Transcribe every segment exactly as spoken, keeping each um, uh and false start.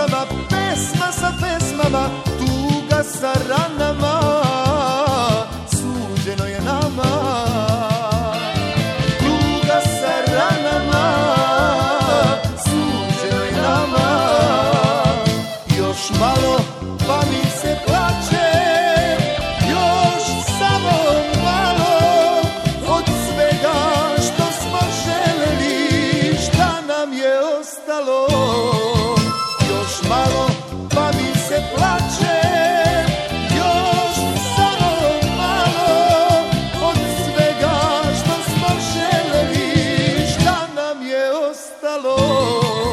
pesama, pesma sa pesmama, tuga sa ranama, suđeno je nama. Tuga sa ranama, suđeno je nama. Još malo pa mi se plače, još samo malo od svega što smo želeli, šta nam je ostalo. Još malo pa mi se plače, još samo malo od svega što smo želeli, šta nam je ostalo.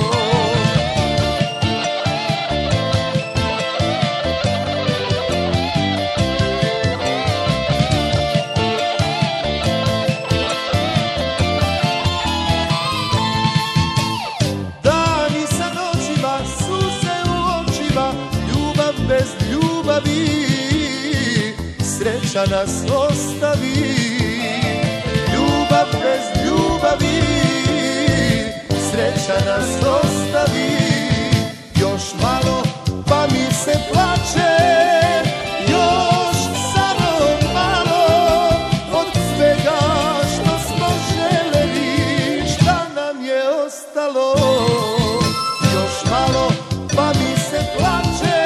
Bez ljubavi sreća nas ostavi. Ljubav bez ljubavi sreća nas ostavi. Još malo pa mi se plače, još samo malo od svega što smo želeli, šta nam je ostalo. Još malo pa mi se plače,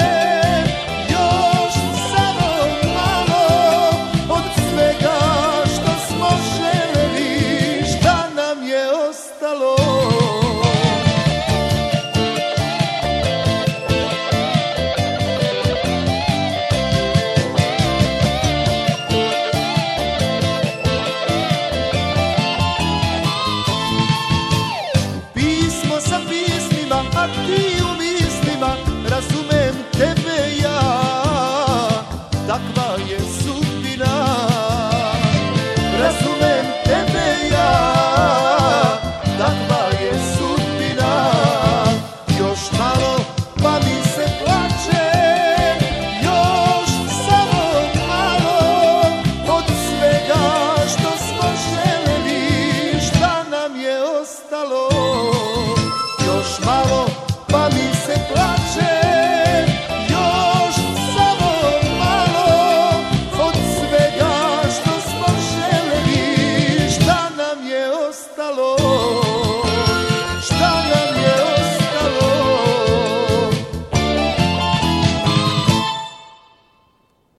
a ti u mislima, razumem tebe ja, takva je sudbina. Razumem tebe ja, takva je sudbina. Još malo pa mi se plače, još samo malo od svega što smo želeli, šta nam je ostalo. Još malo pa mi se plače,